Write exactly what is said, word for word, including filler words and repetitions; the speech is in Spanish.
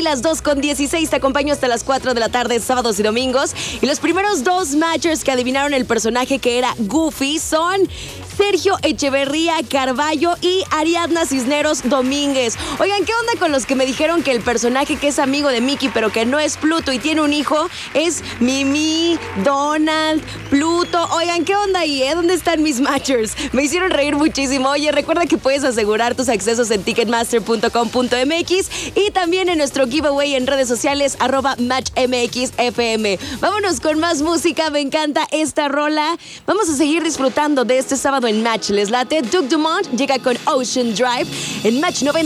las dos con dieciséis. Te acompaño hasta las cuatro de la tarde, sábados y domingos. Y los primeros dos matchers que adivinaron el personaje que era Goofy son Sergio Echeverría Carballo y Ariadna Cisneros Domínguez. Oigan, ¿qué onda con los que me dijeron que el personaje que es amigo de Mickey, pero que no es Pluto y tiene un hijo, es Mimi, Donald, Pluto? Oigan, ¿qué onda ahí, eh? ¿Dónde están mis matchers? Me hicieron reír muchísimo. Oye, recuerda que puedes asegurar tus accesos en ticketmaster punto com punto m x y también en nuestro giveaway en redes sociales, arroba matchmxfm. Vámonos con más música. Me encanta esta rola. Vamos a seguir disfrutando de este sábado en Match. ¿Les late? Duke Dumont llega con Ocean Drive en Match noventa.